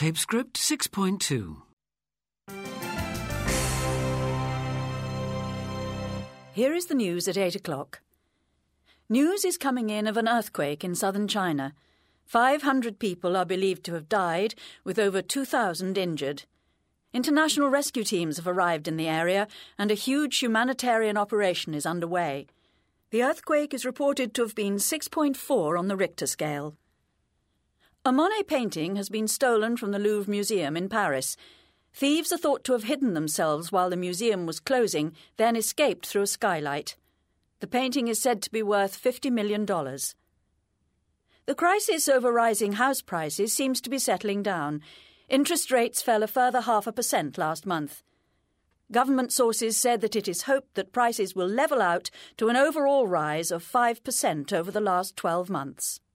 Tape script 6.2. Here is the news at 8 o'clock. News is coming in of an earthquake in southern China. 500 people are believed to have died, with over 2,000 injured. International rescue teams have arrived in the area, and a huge humanitarian operation is underway. The earthquake is reported to have been 6.4 on the Richter scale. A Monet painting has been stolen from the Louvre Museum in Paris. Thieves are thought to have hidden themselves while the museum was closing, then escaped through a skylight. The painting is said to be worth $50 million. The crisis over rising house prices seems to be settling down. Interest rates fell a further 0.5% last month. Government sources said that it is hoped that prices will level out to an overall rise of 5% over the last 12 months.